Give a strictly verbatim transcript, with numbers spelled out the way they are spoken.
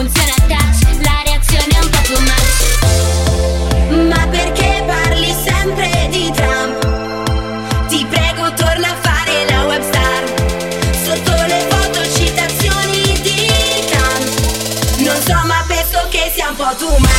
funziona a touch, la reazione è un po' too much. Ma perché parli sempre di Trump? Ti prego torna a fare la webstar. Sotto le foto citazioni di Trump. Non so ma penso che sia un po' too much.